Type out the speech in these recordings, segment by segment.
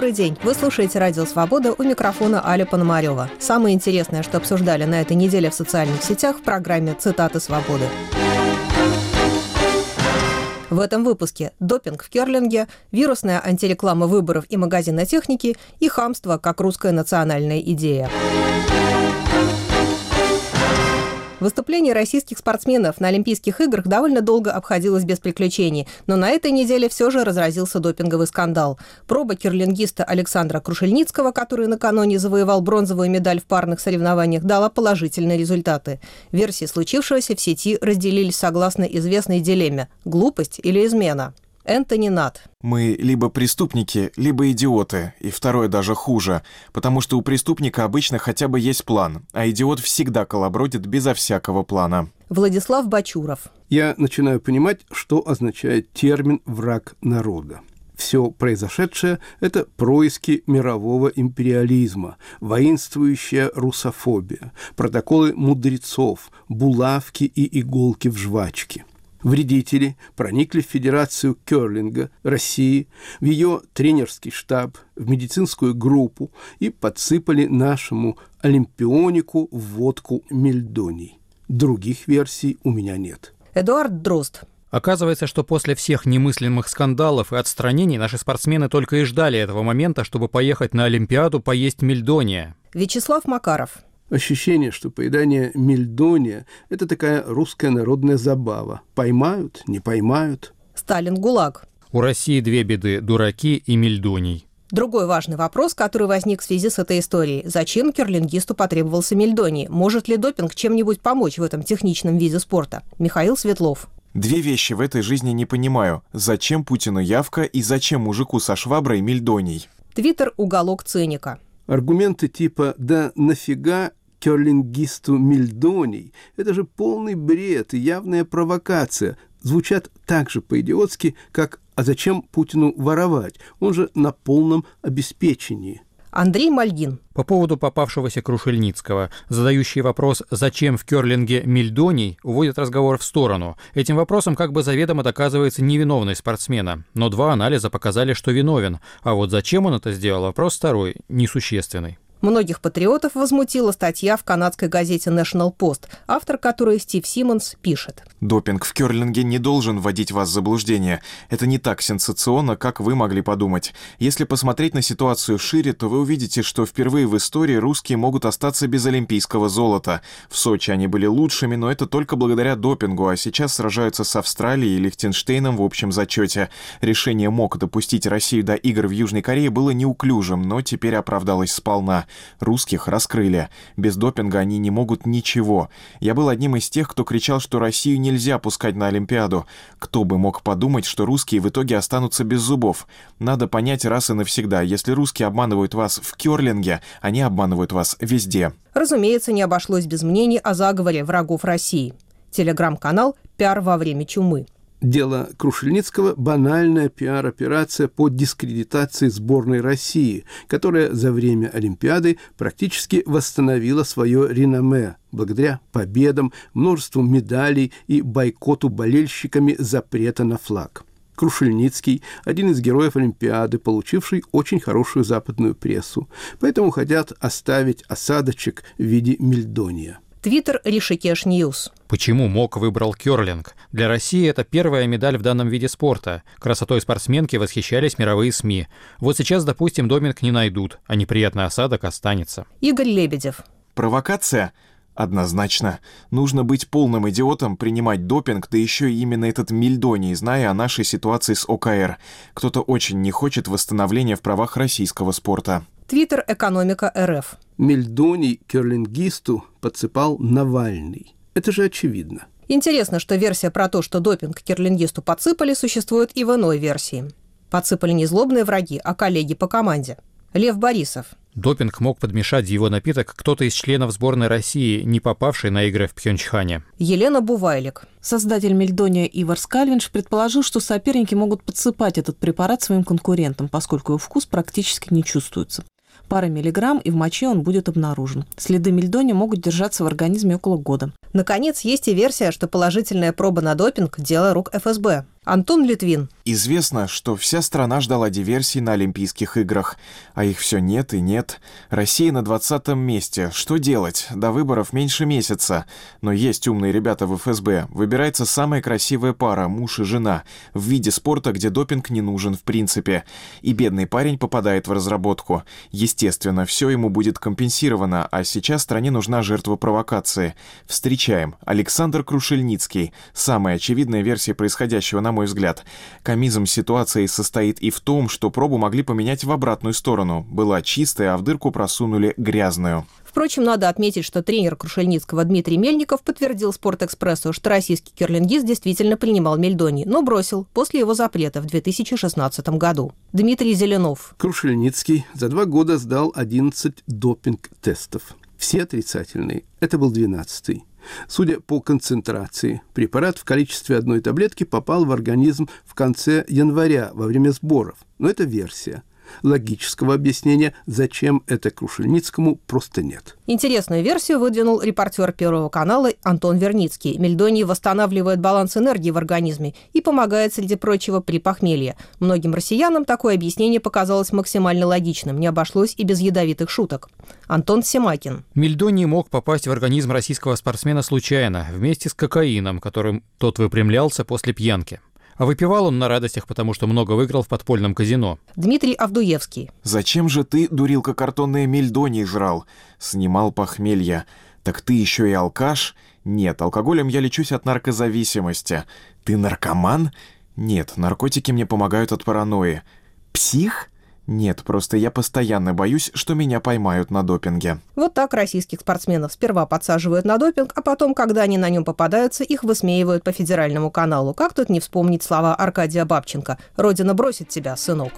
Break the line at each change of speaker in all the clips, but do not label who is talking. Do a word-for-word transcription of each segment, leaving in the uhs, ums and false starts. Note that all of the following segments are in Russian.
Добрый день! Вы слушаете «Радио Свобода», у микрофона Аля Пономарева. Самое интересное, что обсуждали на этой неделе в социальных сетях в программе «Цитаты свободы». В этом выпуске допинг в керлинге, вирусная антиреклама выборов и магазина техники и хамство как русская национальная идея. Выступление российских спортсменов на Олимпийских играх довольно долго обходилось без приключений, но на этой неделе все же разразился допинговый скандал. Проба керлингиста Александра Крушельницкого, который накануне завоевал бронзовую медаль в парных соревнованиях, дала положительные результаты. Версии случившегося в сети разделились согласно известной дилемме – глупость или измена. Энтони Нат.
Мы либо преступники, либо идиоты, и второе даже хуже, потому что у преступника обычно хотя бы есть план, а идиот всегда колобродит безо всякого плана.
Владислав Бачуров.
Я начинаю понимать, что означает термин «враг народа». Все произошедшее – это происки мирового империализма, воинствующая русофобия, протоколы мудрецов, булавки и иголки в жвачке. Вредители проникли в Федерацию керлинга России, в ее тренерский штаб, в медицинскую группу и подсыпали нашему олимпионику в водку мельдоний. Других версий у меня нет.
Эдуард Дрозд.
Оказывается, что после всех немыслимых скандалов и отстранений наши спортсмены только и ждали этого момента, чтобы поехать на Олимпиаду поесть мельдония.
Вячеслав Макаров.
Ощущение, что поедание мельдония – это такая русская народная забава. Поймают, не поймают.
Сталин ГУЛАГ.
У России две беды – дураки и мельдоний.
Другой важный вопрос, который возник в связи с этой историей. Зачем керлингисту потребовался мельдоний? Может ли допинг чем-нибудь помочь в этом техничном виде спорта? Михаил Светлов.
Две вещи в этой жизни не понимаю. Зачем Путину явка и зачем мужику со шваброй мельдоний?
Твиттер «Уголок циника».
Аргументы типа «да нафига керлингисту мельдоний» – это же полный бред и явная провокация. Звучат так же по-идиотски, как «а зачем Путину воровать? Он же на полном обеспечении».
Андрей Мальгин.
По поводу попавшегося Крушельницкого, задающий вопрос «зачем в керлинге мельдоний?» уводит разговор в сторону. Этим вопросом как бы заведомо доказывается невиновность спортсмена. Но два анализа показали, что виновен. А вот зачем он это сделал, вопрос второй, несущественный.
Многих патриотов возмутила статья в канадской газете National Post, автор которой Стив Симмонс пишет.
Допинг в керлинге не должен вводить вас в заблуждение. Это не так сенсационно, как вы могли подумать. Если посмотреть на ситуацию шире, то вы увидите, что впервые в истории русские могут остаться без олимпийского золота. В Сочи они были лучшими, но это только благодаря допингу, а сейчас сражаются с Австралией и Лихтенштейном в общем зачете. Решение МОК допустить Россию до игр в Южной Корее было неуклюжим, но теперь оправдалось сполна. Русских раскрыли. Без допинга они не могут ничего. Я был одним из тех, кто кричал, что Россию нельзя пускать на Олимпиаду. Кто бы мог подумать, что русские в итоге останутся без зубов? Надо понять раз и навсегда, если русские обманывают вас в керлинге, они обманывают вас везде.
Разумеется, не обошлось без мнений о заговоре врагов России. Телеграм-канал «Пиар во время чумы».
Дело Крушельницкого – банальная пиар-операция по дискредитации сборной России, которая за время Олимпиады практически восстановила свое реноме благодаря победам, множеству медалей и бойкоту болельщиками запрета на флаг. Крушельницкий – один из героев Олимпиады, получивший очень хорошую западную прессу, поэтому хотят оставить осадочек в виде мельдония.
Твиттер Ришикеш Ньюс.
Почему МОК выбрал керлинг? Для России это первая медаль в данном виде спорта. Красотой спортсменки восхищались мировые СМИ. Вот сейчас, допустим, допинг не найдут, а неприятный осадок останется.
Игорь Лебедев.
Провокация? Однозначно. Нужно быть полным идиотом, принимать допинг, да еще и именно этот мельдоний, зная о нашей ситуации с ОКР. Кто-то очень не хочет восстановления в правах российского спорта.
Твиттер «Экономика РФ».
Мельдоний керлингисту подсыпал Навальный. Это же очевидно.
Интересно, что версия про то, что допинг керлингисту подсыпали, существует и в иной версии. Подсыпали не злобные враги, а коллеги по команде. Лев Борисов.
Допинг мог подмешать в его напиток кто-то из членов сборной России, не попавший на игры в Пхёнчхане.
Елена Бувайлик.
Создатель мельдония Ивар Скальвинш предположил, что соперники могут подсыпать этот препарат своим конкурентам, поскольку его вкус практически не чувствуется. Пара миллиграмм, и в моче он будет обнаружен. Следы мельдония могут держаться в организме около года.
Наконец, есть и версия, что положительная проба на допинг – дело рук эф эс бэ. Антон Литвин.
Известно, что вся страна ждала диверсий на Олимпийских играх, а их все нет и нет. Россия на двадцатом месте. Что делать? До выборов меньше месяца. Но есть умные ребята в эф эс бэ. Выбирается самая красивая пара, муж и жена, в виде спорта, где допинг не нужен в принципе. И бедный парень попадает в разработку. Естественно, все ему будет компенсировано, а сейчас стране нужна жертва провокации. Встречаем. Александр Крушельницкий. Самая очевидная версия происходящего, на мой взгляд. Комизм ситуации состоит и в том, что пробу могли поменять в обратную сторону. Была чистая, а в дырку просунули грязную.
Впрочем, надо отметить, что тренер Крушельницкого Дмитрий Мельников подтвердил «Спортэкспрессу», что российский керлингист действительно принимал мельдоний, но бросил после его запрета в две тысячи шестнадцатом году. Дмитрий Зеленов.
Крушельницкий за два года сдал одиннадцать допинг-тестов. Все отрицательные. Это был двенадцатый. Судя по концентрации, препарат в количестве одной таблетки попал в организм в конце января во время сборов. Но это версия. Логического объяснения, зачем это Крушельницкому, просто нет.
Интересную версию выдвинул репортер Первого канала Антон Верницкий. Мельдоний восстанавливает баланс энергии в организме и помогает, среди прочего, при похмелье. Многим россиянам такое объяснение показалось максимально логичным, не обошлось и без ядовитых шуток. Антон Семакин.
Мельдоний мог попасть в организм российского спортсмена случайно, вместе с кокаином, которым тот выпрямлялся после пьянки. А выпивал он на радостях, потому что много выиграл в подпольном казино.
Дмитрий Авдуевский.
«Зачем же ты, дурилка, картонные мельдоний жрал? Снимал похмелье. Так ты еще и алкаш? Нет, алкоголем я лечусь от наркозависимости. Ты наркоман? Нет, наркотики мне помогают от паранойи. Псих? Нет, просто я постоянно боюсь, что меня поймают на допинге».
Вот так российских спортсменов сперва подсаживают на допинг, а потом, когда они на нем попадаются, их высмеивают по федеральному каналу. Как тут не вспомнить слова Аркадия Бабченко: «Родина бросит тебя, сынок».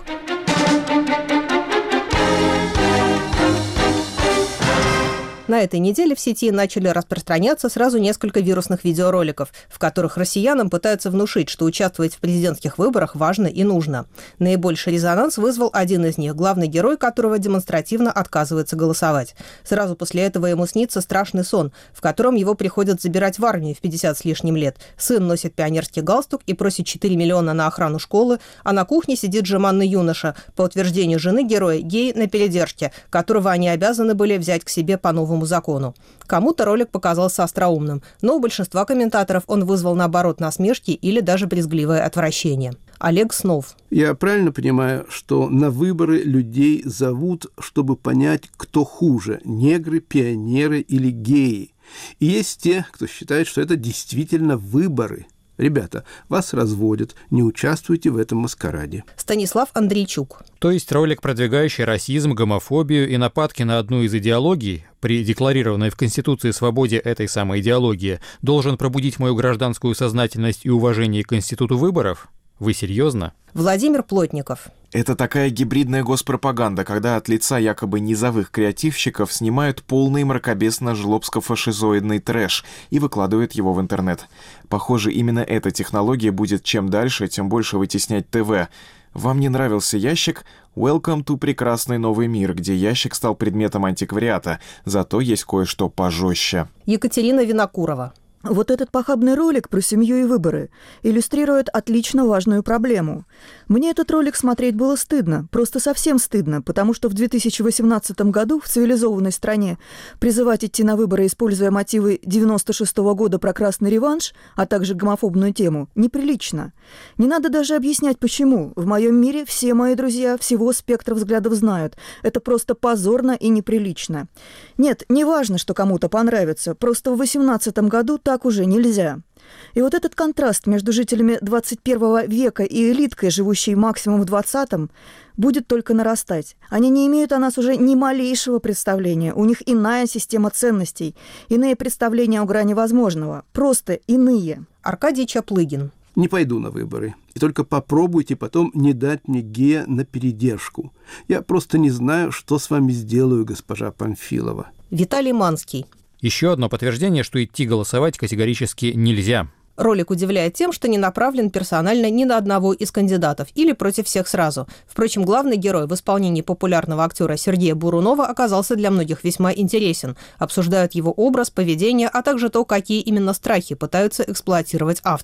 На этой неделе в сети начали распространяться сразу несколько вирусных видеороликов, в которых россиянам пытаются внушить, что участвовать в президентских выборах важно и нужно. Наибольший резонанс вызвал один из них, главный герой которого демонстративно отказывается голосовать. Сразу после этого ему снится страшный сон, в котором его приходят забирать в армию в пятьдесят с лишним лет. Сын носит пионерский галстук и просит четыре миллиона на охрану школы, а на кухне сидит жеманный юноша, по утверждению жены героя, гей на передержке, которого они обязаны были взять к себе по новому закону. Кому-то ролик показался остроумным, но у большинства комментаторов он вызвал, наоборот, насмешки или даже брезгливое отвращение. Олег Снов.
Я правильно понимаю, что на выборы людей зовут, чтобы понять, кто хуже – негры, пионеры или геи? И есть те, кто считает, что это действительно выборы. Ребята, вас разводят, не участвуйте в этом маскараде.
Станислав Андрейчук.
То есть ролик, продвигающий расизм, гомофобию и нападки на одну из идеологий, при декларированной в Конституции свободе этой самой идеологии, должен пробудить мою гражданскую сознательность и уважение к институту выборов? Вы серьезно?
Владимир Плотников.
Это такая гибридная госпропаганда, когда от лица якобы низовых креативщиков снимают полный мракобесно-жлобско-фашизоидный трэш и выкладывают его в интернет. Похоже, именно эта технология будет чем дальше, тем больше вытеснять ТВ. Вам не нравился ящик? Welcome to прекрасный новый мир, где ящик стал предметом антиквариата, зато есть кое-что пожестче.
Екатерина Винокурова.
Вот этот похабный ролик про семью и выборы иллюстрирует отлично важную проблему. Мне этот ролик смотреть было стыдно, просто совсем стыдно, потому что в две тысячи восемнадцатом году в цивилизованной стране призывать идти на выборы, используя мотивы девяносто шестого года про красный реванш, а также гомофобную тему, неприлично. Не надо даже объяснять, почему. В моем мире все мои друзья всего спектра взглядов знают. Это просто позорно и неприлично. Нет, не важно, что кому-то понравится, просто в восемнадцатом году так уже нельзя. И вот этот контраст между жителями двадцать первого века и элиткой, живущей максимум в двадцатом, будет только нарастать. Они не имеют о нас уже ни малейшего представления. У них иная система ценностей, иные представления о грани возможного. Просто иные.
Аркадий Чаплыгин.
Не пойду на выборы. И только попробуйте потом не дать мне гея на передержку. Я просто не знаю, что с вами сделаю, госпожа Памфилова.
Виталий Манский.
Еще одно подтверждение, что идти голосовать категорически нельзя.
Ролик удивляет тем, что не направлен персонально ни на одного из кандидатов или против всех сразу. Впрочем, главный герой в исполнении популярного актера Сергея Бурунова оказался для многих весьма интересен. Обсуждают его образ, поведение, а также то, какие именно страхи пытаются эксплуатировать авторы.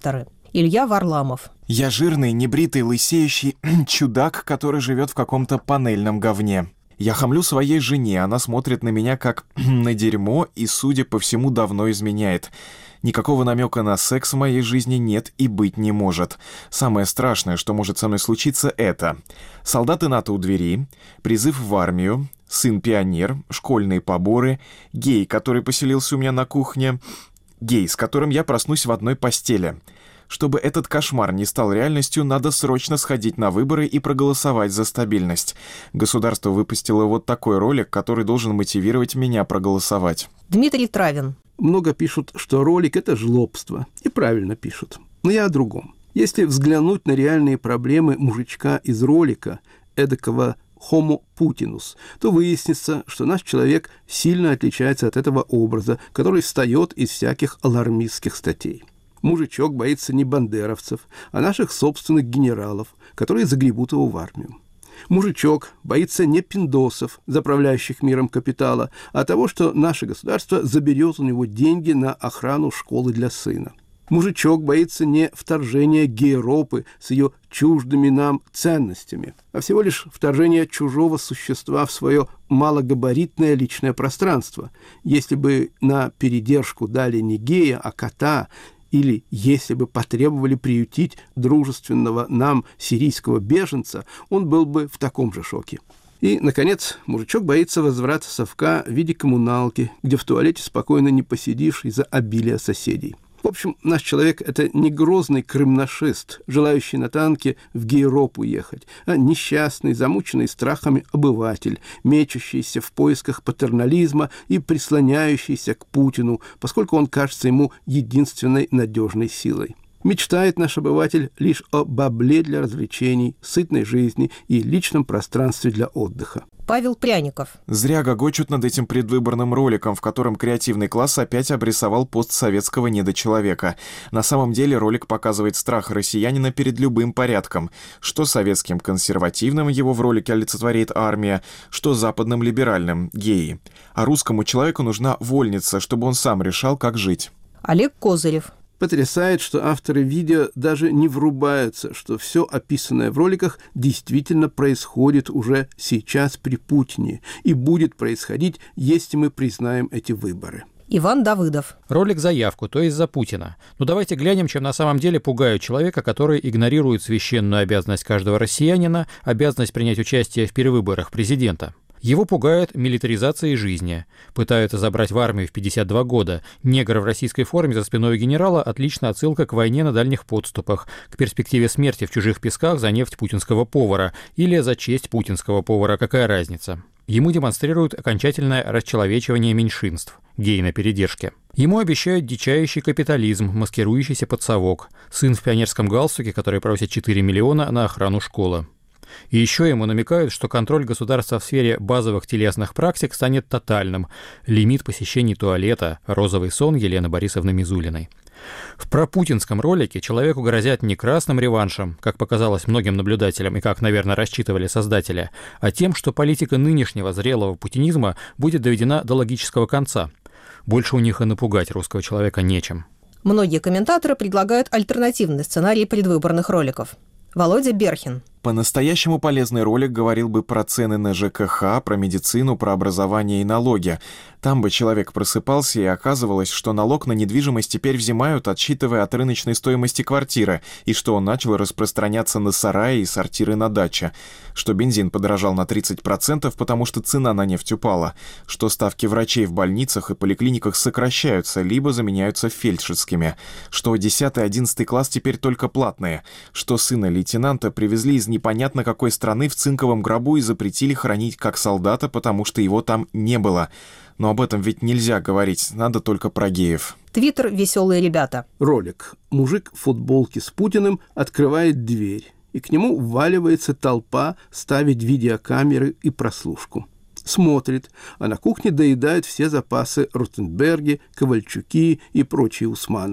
Илья Варламов.
Я жирный, небритый, лысеющий чудак, который живет в каком-то панельном говне. Я хамлю своей жене, она смотрит на меня как на дерьмо и, судя по всему, давно изменяет. Никакого намека на секс в моей жизни нет и быть не может. Самое страшное, что может со мной случиться, это солдаты НАТО у двери, призыв в армию, сын-пионер, школьные поборы, гей, который поселился у меня на кухне, гей, с которым я проснусь в одной постели. Чтобы этот кошмар не стал реальностью, надо срочно сходить на выборы и проголосовать за стабильность. Государство выпустило вот такой ролик, который должен мотивировать меня проголосовать.
Дмитрий Травин.
Много пишут, что ролик – это жлобство. И правильно пишут. Но я о другом. Если взглянуть на реальные проблемы мужичка из ролика, эдакого homo putinus, то выяснится, что наш человек сильно отличается от этого образа, который встает из всяких алармистских статей. Мужичок боится не бандеровцев, а наших собственных генералов, которые загребут его в армию. Мужичок боится не пиндосов, заправляющих миром капитала, а того, что наше государство заберет у него деньги на охрану школы для сына. Мужичок боится не вторжения Гейропы с ее чуждыми нам ценностями, а всего лишь вторжения чужого существа в свое малогабаритное личное пространство. Если бы на передержку дали не гея, а кота, или если бы потребовали приютить дружественного нам сирийского беженца, он был бы в таком же шоке. И, наконец, мужичок боится возврата совка в виде коммуналки, где в туалете спокойно не посидишь из-за обилия соседей. В общем, наш человек – это не грозный крымнашист, желающий на танке в Гейропу ехать, а несчастный, замученный страхами обыватель, мечущийся в поисках патернализма и прислоняющийся к Путину, поскольку он кажется ему единственной надежной силой. Мечтает наш обыватель лишь о бабле для развлечений, сытной жизни и личном пространстве для отдыха.
Павел Пряников.
Зря гогочут над этим предвыборным роликом, в котором креативный класс опять обрисовал постсоветского недочеловека. На самом деле ролик показывает страх россиянина перед любым порядком. Что советским консервативным его в ролике олицетворяет армия, что западным либеральным – геи. А русскому человеку нужна вольница, чтобы он сам решал, как жить.
Олег Козырев.
Потрясает, что авторы видео даже не врубаются, что все описанное в роликах действительно происходит уже сейчас при Путине и будет происходить, если мы признаем эти выборы.
Иван Давыдов.
Ролик за явку, то есть за Путина. Но давайте глянем, чем на самом деле пугают человека, который игнорирует священную обязанность каждого россиянина, обязанность принять участие в перевыборах президента. Его пугает милитаризацией жизни. Пытаются забрать в армию в пятьдесят два года. Негр в российской форме за спиной у генерала – отличная отсылка к войне на дальних подступах, к перспективе смерти в чужих песках за нефть путинского повара или за честь путинского повара, какая разница. Ему демонстрируют окончательное расчеловечивание меньшинств, гей на передержке. Ему обещают дичающий капитализм, маскирующийся под совок, сын в пионерском галстуке, который просит четыре миллиона на охрану школы. И еще ему намекают, что контроль государства в сфере базовых телесных практик станет тотальным. Лимит посещений туалета, розовый сон Елены Борисовны Мизулиной. В пропутинском ролике человеку грозят не красным реваншем, как показалось многим наблюдателям и как, наверное, рассчитывали создатели, а тем, что политика нынешнего зрелого путинизма будет доведена до логического конца. Больше у них и напугать русского человека нечем.
Многие комментаторы предлагают альтернативный сценарий предвыборных роликов. Володя Берхин.
По-настоящему полезный ролик говорил бы про цены на ЖКХ, про медицину, про образование и налоги. Там бы человек просыпался, и оказывалось, что налог на недвижимость теперь взимают, отсчитывая от рыночной стоимости квартиры, и что он начал распространяться на сараи и сортиры на даче, что бензин подорожал на тридцать процентов, потому что цена на нефть упала, что ставки врачей в больницах и поликлиниках сокращаются, либо заменяются фельдшерскими, что десятый-одиннадцатый класс теперь только платные, что сына лейтенанта привезли из непонятно какой страны в цинковом гробу и запретили хранить как солдата, потому что его там не было. Но об этом ведь нельзя говорить, надо только про геев.
Твиттер «Веселые ребята».
Ролик. Мужик в футболке с Путиным открывает дверь, и к нему вваливается толпа ставить видеокамеры и прослушку. Смотрит, а на кухне доедают все запасы Ротенберги, Ковальчуки и прочие Усмановы.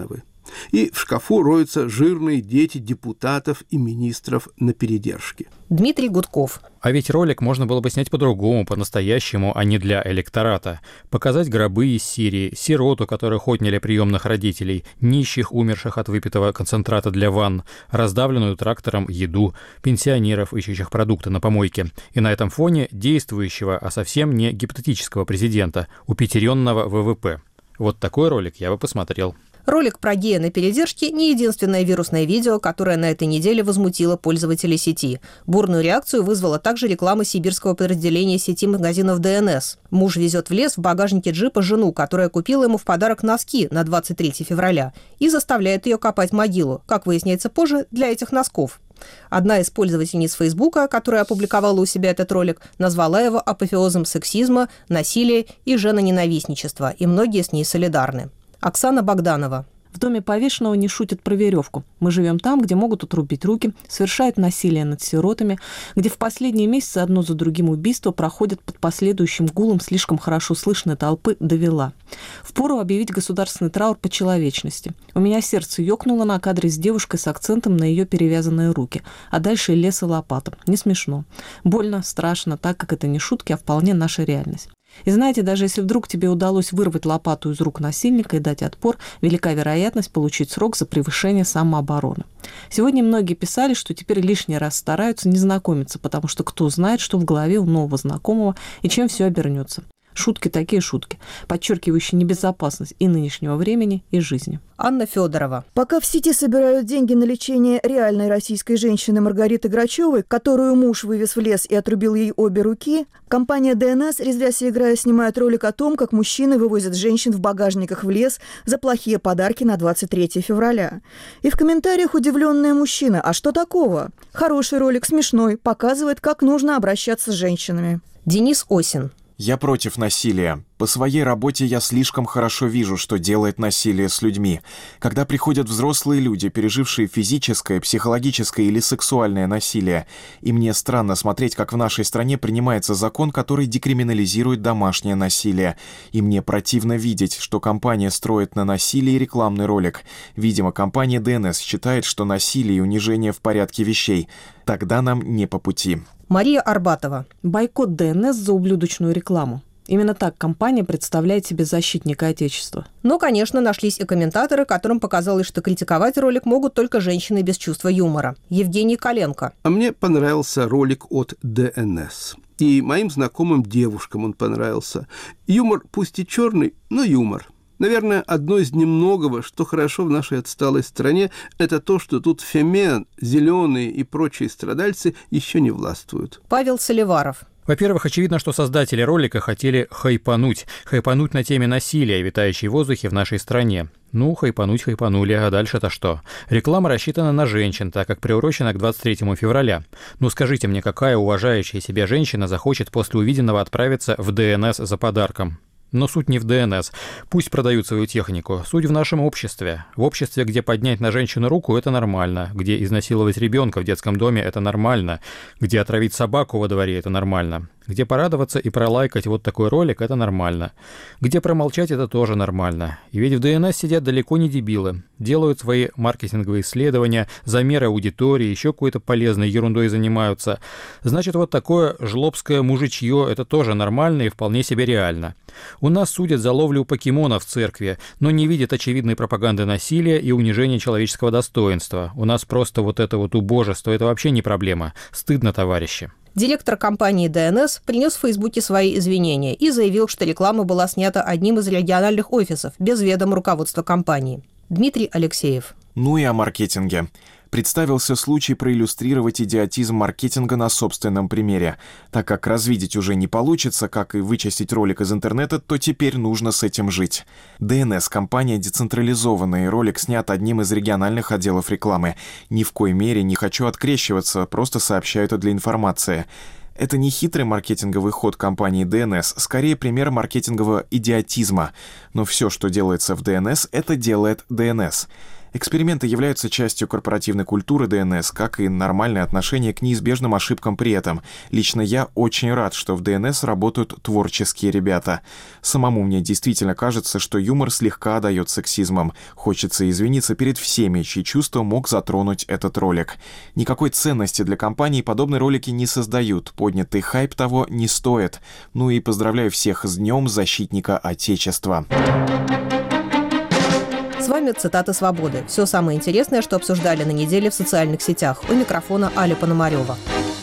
И в шкафу роются жирные дети депутатов и министров на передержке.
Дмитрий Гудков.
А ведь ролик можно было бы снять по-другому, по-настоящему, а не для электората. Показать гробы из Сирии, сирот, у которых отняли приемных родителей, нищих, умерших от выпитого концентрата для ванн, раздавленную трактором еду, пенсионеров, ищущих продукты на помойке. И на этом фоне действующего, а совсем не гипотетического президента, упятеренного вэ вэ пэ. Вот такой ролик я бы посмотрел.
Ролик про гея на передержке – не единственное вирусное видео, которое на этой неделе возмутило пользователей сети. Бурную реакцию вызвала также реклама сибирского подразделения сети магазинов дэ эн эс. Муж везет в лес в багажнике джипа жену, которая купила ему в подарок носки на двадцать третьего февраля, и заставляет ее копать могилу, как выясняется позже, для этих носков. Одна из пользовательниц Фейсбука, которая опубликовала у себя этот ролик, назвала его апофеозом сексизма, насилия и женоненавистничества, и многие с ней солидарны. Оксана Богданова.
В доме повешенного не шутят про веревку. Мы живем там, где могут отрубить руки, совершают насилие над сиротами, где в последние месяцы одно за другим убийства проходят под последующим гулом слишком хорошо слышной толпы «довела». Впору объявить государственный траур по человечности. У меня сердце ёкнуло на кадре с девушкой с акцентом на ее перевязанные руки, а дальше лес и лопата. Не смешно. Больно, страшно, так как это не шутки, а вполне наша реальность. И знаете, даже если вдруг тебе удалось вырвать лопату из рук насильника и дать отпор, велика вероятность получить срок за превышение самообороны. Сегодня многие писали, что теперь лишний раз стараются не знакомиться, потому что кто знает, что в голове у нового знакомого и чем все обернется. Шутки такие шутки, подчеркивающие небезопасность и нынешнего времени, и жизни.
Анна Федорова.
Пока в сети собирают деньги на лечение реальной российской женщины Маргариты Грачевой, которую муж вывез в лес и отрубил ей обе руки, компания дэ эн эс, резвясь и играя, снимает ролик о том, как мужчины вывозят женщин в багажниках в лес за плохие подарки на двадцать третьего февраля. И в комментариях удивленные мужчины: а что такого? Хороший ролик, смешной, показывает, как нужно обращаться с женщинами.
Денис Осин.
Я против насилия. По своей работе я слишком хорошо вижу, что делает насилие с людьми. Когда приходят взрослые люди, пережившие физическое, психологическое или сексуальное насилие, и мне странно смотреть, как в нашей стране принимается закон, который декриминализирует домашнее насилие. И мне противно видеть, что компания строит на насилии рекламный ролик. Видимо, компания дэ эн эс считает, что насилие и унижение в порядке вещей. Тогда нам не по пути.
Мария Арбатова.
Бойкот дэ эн эс за ублюдочную рекламу. Именно так компания представляет себе защитника Отечества.
Но, конечно, нашлись и комментаторы, которым показалось, что критиковать ролик могут только женщины без чувства юмора. Евгений Коленко.
А мне понравился ролик от дэ эн эс. И моим знакомым девушкам он понравился. Юмор пусть и черный, но юмор. Наверное, одно из немногого, что хорошо в нашей отсталой стране, это то, что тут фемен, зеленые и прочие страдальцы еще не властвуют.
Павел Соливаров.
Во-первых, очевидно, что создатели ролика хотели хайпануть. Хайпануть на теме насилия, витающей в воздухе в нашей стране. Ну, хайпануть хайпанули, а дальше-то что? Реклама рассчитана на женщин, так как приурочена к двадцать третьему февраля. Ну, скажите мне, какая уважающая себя женщина захочет после увиденного отправиться в дэ эн эс за подарком? Но суть не в дэ эн эс. Пусть продают свою технику. Суть в нашем обществе. В обществе, где поднять на женщину руку – это нормально. Где изнасиловать ребенка в детском доме – это нормально. Где отравить собаку во дворе – это нормально. Где порадоваться и пролайкать вот такой ролик – это нормально. Где промолчать – это тоже нормально. И ведь в дэ эн эс сидят далеко не дебилы. Делают свои маркетинговые исследования, замеры аудитории, еще какой-то полезной ерундой занимаются. Значит, вот такое жлобское мужичье – это тоже нормально и вполне себе реально. У нас судят за ловлю покемонов в церкви, но не видят очевидной пропаганды насилия и унижения человеческого достоинства. У нас просто вот это вот убожество – это вообще не проблема. Стыдно, товарищи.
Директор компании дэ эн эс принес в Фейсбуке свои извинения и заявил, что реклама была снята одним из региональных офисов без ведома руководства компании. Дмитрий Алексеев.
Ну и о маркетинге. Представился случай проиллюстрировать идиотизм маркетинга на собственном примере. Так как развидеть уже не получится, как и вычистить ролик из интернета, то теперь нужно с этим жить. дэ эн эс – компания децентрализованная, и ролик снят одним из региональных отделов рекламы. Ни в коей мере не хочу открещиваться, просто сообщаю это для информации. Это не хитрый маркетинговый ход компании дэ эн эс, скорее пример маркетингового идиотизма. Но все, что делается в дэ эн эс, это делает дэ эн эс. Эксперименты являются частью корпоративной культуры ДНС, как и нормальное отношение к неизбежным ошибкам при этом. Лично я очень рад, что в ДНС работают творческие ребята. Самому мне действительно кажется, что юмор слегка отдает сексизмом. Хочется извиниться перед всеми, чьи чувства мог затронуть этот ролик. Никакой ценности для компании подобные ролики не создают, поднятый хайп того не стоит. Ну и поздравляю всех с Днем Защитника Отечества.
С вами цитаты «Свободы». Все самое интересное, что обсуждали на неделе в социальных сетях. У микрофона Аля Пономарёва.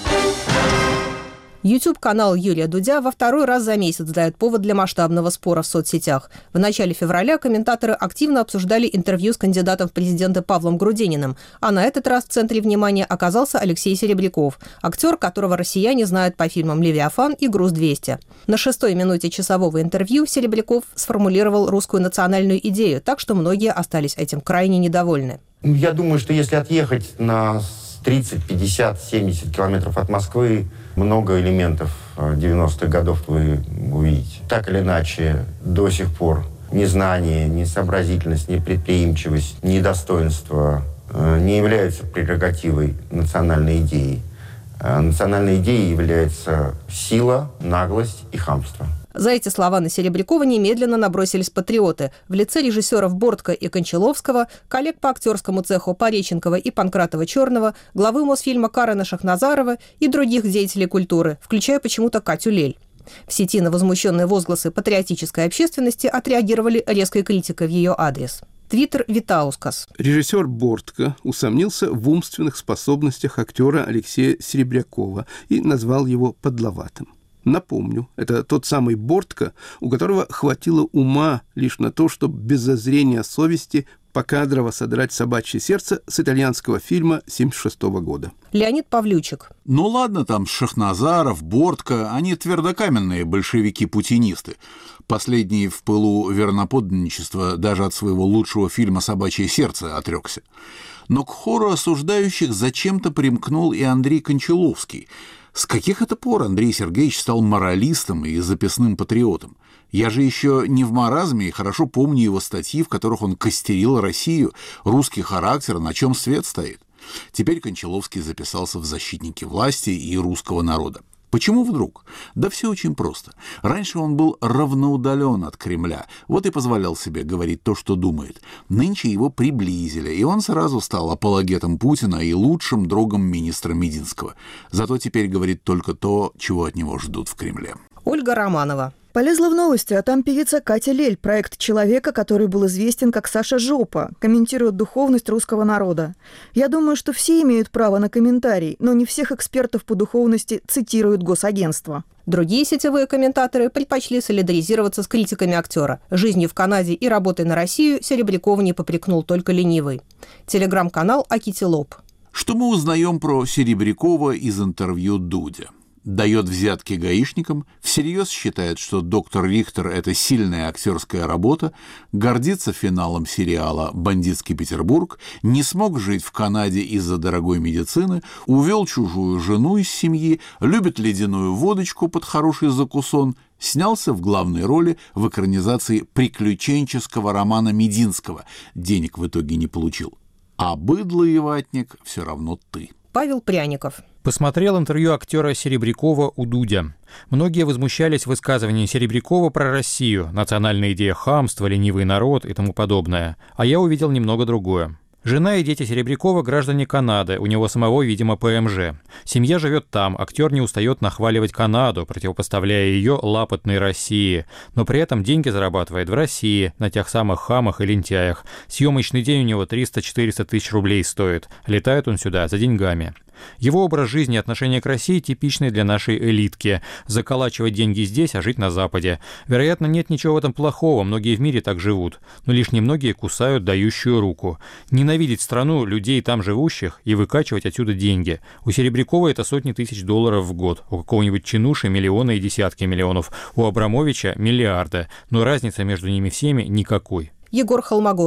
YouTube-канал Юрия Дудя во второй раз за месяц дает повод для масштабного спора в соцсетях. В начале февраля комментаторы активно обсуждали интервью с кандидатом в президенты Павлом Грудининым, а на этот раз в центре внимания оказался Алексей Серебряков, актер, которого россияне знают по фильмам «Левиафан» и «Груз-двести». На шестой минуте часового интервью Серебряков сформулировал русскую национальную идею, так что многие остались этим крайне недовольны.
Я думаю, что если отъехать на тридцать, пятьдесят, семьдесят километров от Москвы, много элементов девяностых годов вы увидите. Так или иначе, до сих пор незнание, несообразительность, непредприимчивость, недостоинство не являются прерогативой национальной идеи. Национальной идеей является сила, наглость и хамство.
За эти слова на Серебрякова немедленно набросились патриоты в лице режиссеров Бортко и Кончаловского, коллег по актерскому цеху Пореченкова и Панкратова-Черного, главы Мосфильма Карена Шахназарова и других деятелей культуры, включая почему-то Катю Лель. В сети на возмущенные возгласы патриотической общественности отреагировали резкой критикой в ее адрес. Твиттер Витаускас.
Режиссер Бортко усомнился в умственных способностях актера Алексея Серебрякова и назвал его подловатым. Напомню, это тот самый Бортко, у которого хватило ума лишь на то, чтобы без зазрения совести покадрово содрать собачье сердце с итальянского фильма семьдесят шестого года.
Леонид Павлючик.
Ну ладно, там Шахназаров, Бортко, они твердокаменные большевики-путинисты. Последний в пылу верноподданничества даже от своего лучшего фильма «Собачье сердце» отрекся. Но к хору осуждающих зачем-то примкнул и Андрей Кончаловский. С каких это пор Андрей Сергеевич стал моралистом и записным патриотом? Я же еще не в маразме и хорошо помню его статьи, в которых он костерил Россию, русский характер, на чем свет стоит. Теперь Кончаловский записался в защитники власти и русского народа. Почему вдруг? Да все очень просто. Раньше он был равноудален от Кремля, вот и позволял себе говорить то, что думает. Нынче его приблизили, и он сразу стал апологетом Путина и лучшим другом министра Мединского. Зато теперь говорит только то, чего от него ждут в Кремле.
Ольга Романова.
Полезла в новости, а там певица Катя Лель, проект человека, который был известен как Саша Жопа, комментирует духовность русского народа. Я думаю, что все имеют право на комментарий, но не всех экспертов по духовности цитирует госагентство.
Другие сетевые комментаторы предпочли солидаризироваться с критиками актера. Жизнью в Канаде и работой на Россию Серебрякова не попрекнул только ленивый. Телеграм-канал Акитилоп.
Что мы узнаем про Серебрякова из интервью Дудя? Дает взятки гаишникам, всерьез считает, что «Доктор Рихтер» — это сильная актерская работа, гордится финалом сериала «Бандитский Петербург», не смог жить в Канаде из-за дорогой медицины, увел чужую жену из семьи, любит ледяную водочку под хороший закусон, снялся в главной роли в экранизации приключенческого романа Мединского, денег в итоге не получил. А быдло и ватник все равно ты.
Павел Пряников.
Посмотрел интервью актера Серебрякова у Дудя. Многие возмущались высказыванием Серебрякова про Россию, национальная идея хамства, ленивый народ и тому подобное. А я увидел немного другое. Жена и дети Серебрякова – граждане Канады, у него самого, видимо, ПМЖ. Семья живет там, актер не устает нахваливать Канаду, противопоставляя ее лапотной России, но при этом деньги зарабатывает в России, на тех самых хамах и лентяях. Съемочный день у него триста-четыреста тысяч рублей стоит, летает он сюда за деньгами. Его образ жизни и отношение к России типичный для нашей элитки. Заколачивать деньги здесь, а жить на Западе. Вероятно, нет ничего в этом плохого, многие в мире так живут. Но лишь немногие кусают дающую руку. Ненавидеть страну, людей там живущих и выкачивать отсюда деньги. У Серебрякова это сотни тысяч долларов в год. У какого-нибудь Чинуши миллионы и десятки миллионов. У Абрамовича миллиарды. Но разницы между ними всеми никакой.
Егор Холмогоров.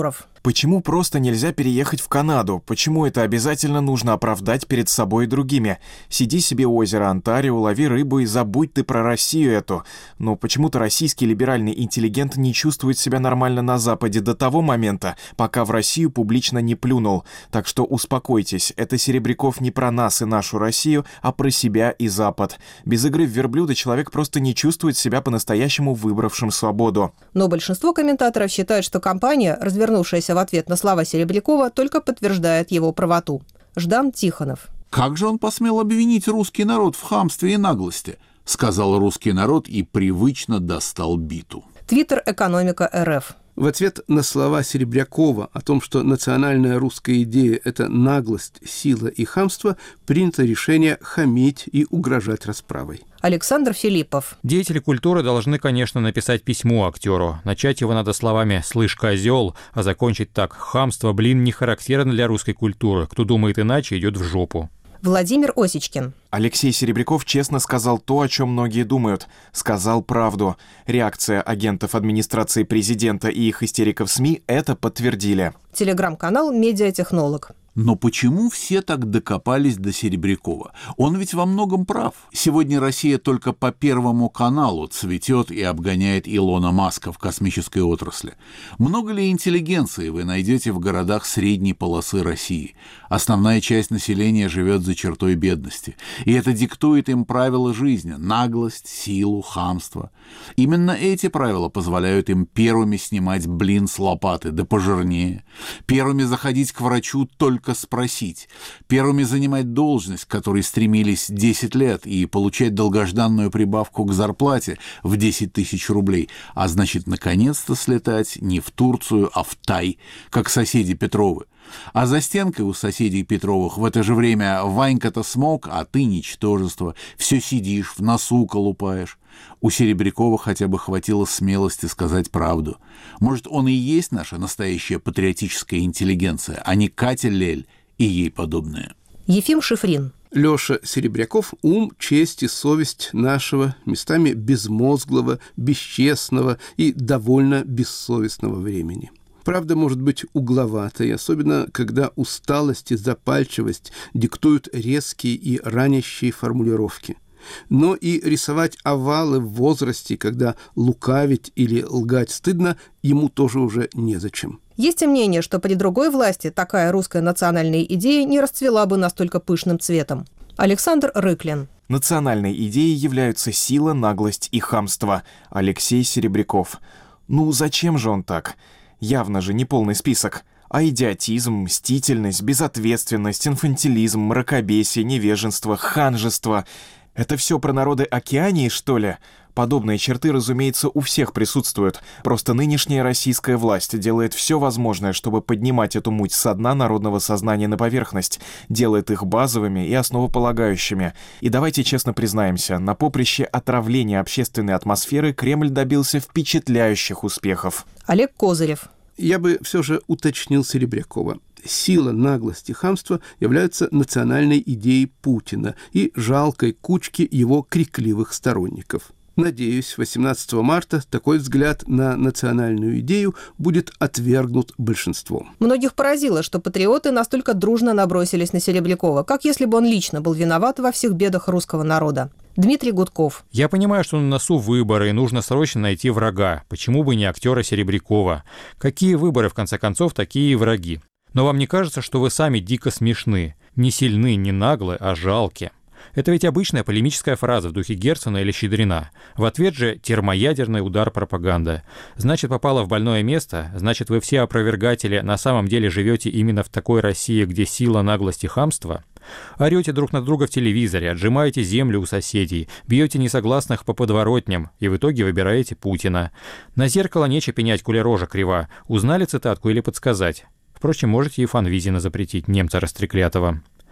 Почему просто нельзя переехать в Канаду? Почему это обязательно нужно оправдать перед собой и другими? Сиди себе у озера Онтарио, лови рыбу и забудь ты про Россию эту. Но почему-то российский либеральный интеллигент не чувствует себя нормально на Западе до того момента, пока в Россию публично не плюнул. Так что успокойтесь, это Серебряков не про нас и нашу Россию, а про себя и Запад. Без игры в верблюда человек просто не чувствует себя по-настоящему выбравшим свободу.
Но большинство комментаторов считают, что кампания, развернувшаяся в ответ на слова Серебрякова, только подтверждает его правоту. Ждан Тихонов.
Как же он посмел обвинить русский народ в хамстве и наглости? Сказал русский народ и привычно достал биту.
Твиттер «Экономика РФ».
В ответ на слова Серебрякова о том, что национальная русская идея – это наглость, сила и хамство, принято решение хамить и угрожать расправой.
Александр Филиппов.
Деятели культуры должны, конечно, написать письмо актеру. Начать его надо словами «слышь, козел», а закончить так: «Хамство, блин, не характерно для русской культуры. Кто думает иначе, идет в жопу».
Владимир Осечкин.
Алексей Серебряков честно сказал то, о чем многие думают. Сказал правду. Реакция агентов администрации президента и их истериков СМИ это подтвердили.
Телеграм-канал «Медиатехнолог».
Но почему все так докопались до Серебрякова? Он ведь во многом прав. Сегодня Россия только по Первому каналу цветет и обгоняет Илона Маска в космической отрасли. Много ли интеллигенции вы найдете в городах средней полосы России? Основная часть населения живет за чертой бедности. И это диктует им правила жизни – наглость, силу, хамство. Именно эти правила позволяют им первыми снимать блин с лопаты, да пожирнее, первыми заходить к врачу только спросить, первыми занимать должность, к которой стремились десять лет, и получать долгожданную прибавку к зарплате в десять тысяч рублей, а значит, наконец-то слетать не в Турцию, а в Тай, как соседи Петровы. А за стенкой у соседей Петровых в это же время Ванька-то смог, а ты ничтожество, все сидишь, в носу колупаешь. У Серебрякова хотя бы хватило смелости сказать правду. Может, он и есть наша настоящая патриотическая интеллигенция, а не Катя Лель и ей подобные.
Ефим Шифрин.
Лёша Серебряков – ум, честь и совесть нашего, местами безмозглого, бесчестного и довольно бессовестного времени. Правда может быть угловатой, особенно когда усталость и запальчивость диктуют резкие и ранящие формулировки. Но и рисовать овалы в возрасте, когда лукавить или лгать стыдно, ему тоже уже незачем.
Есть и мнение, что при другой власти такая русская национальная идея не расцвела бы настолько пышным цветом. Александр Рыклин.
Национальной идеей являются сила, наглость и хамство. Алексей Серебряков. Ну зачем же он так? Явно же не полный список. А идиотизм, мстительность, безответственность, инфантилизм, мракобесие, невежество, ханжество – это все про народы Океании, что ли? Подобные черты, разумеется, у всех присутствуют. Просто нынешняя российская власть делает все возможное, чтобы поднимать эту муть со дна народного сознания на поверхность, делает их базовыми и основополагающими. И давайте честно признаемся, на поприще отравления общественной атмосферы Кремль добился впечатляющих успехов.
Олег Козырев.
Я бы все же уточнил Серебрякова. Сила, наглость и хамство являются национальной идеей Путина и жалкой кучки его крикливых сторонников. Надеюсь, восемнадцатого марта такой взгляд на национальную идею будет отвергнут большинством.
Многих поразило, что патриоты настолько дружно набросились на Серебрякова, как если бы он лично был виноват во всех бедах русского народа. Дмитрий Гудков.
Я понимаю, что на носу выборы, и нужно срочно найти врага. Почему бы не актера Серебрякова? Какие выборы, в конце концов, такие и враги? Но вам не кажется, что вы сами дико смешны? Не сильны, не наглы, а жалки. Это ведь обычная полемическая фраза в духе Герцена или Щедрина. В ответ же термоядерный удар пропаганды. Значит, попала в больное место, значит, вы все опровергатели на самом деле живете именно в такой России, где сила, наглость и хамство? Орете друг на друга в телевизоре, отжимаете землю у соседей, бьете несогласных по подворотням и в итоге выбираете Путина. На зеркало нече пенять, коли рожа крива. Узнали цитатку или подсказать? Впрочем, можете и Фанвизина запретить, немца растреклятого.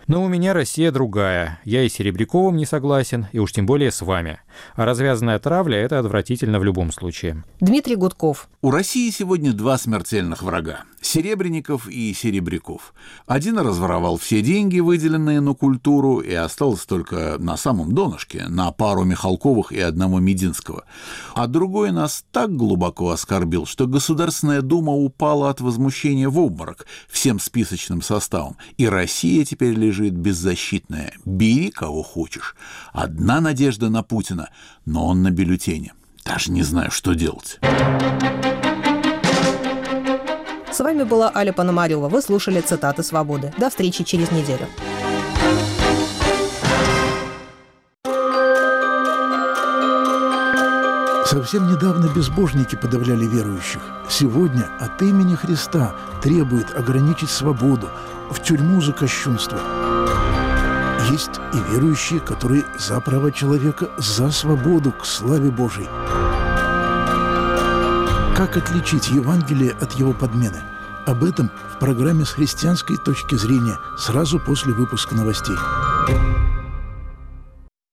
Но у меня Россия другая. Я и с Серебряковым не согласен, и уж тем более с вами. А развязанная травля – это отвратительно в любом случае.
Дмитрий Гудков.
У России сегодня два смертельных врага – Серебренников и Серебряков. Один разворовал все деньги, выделенные на культуру, и остался только на самом донышке, на пару Михалковых и одного Мединского. А другой нас так глубоко оскорбил, что Государственная Дума упала от возмущения в обморок всем списочным составом, и Россия теперь лежит беззащитная. Бери кого хочешь. Одна надежда на Путина, но он на бюллетене. Даже не знаю, что делать.
С вами была Аля Пономарева. Вы слушали «Цитаты свободы». До встречи через неделю.
Совсем недавно безбожники подавляли верующих. Сегодня от имени Христа требует ограничить свободу, в тюрьму за кощунство. Есть и верующие, которые за права человека, за свободу к славе Божией. Как отличить Евангелие от его подмены? Об этом в программе «С христианской точки зрения» сразу после выпуска новостей.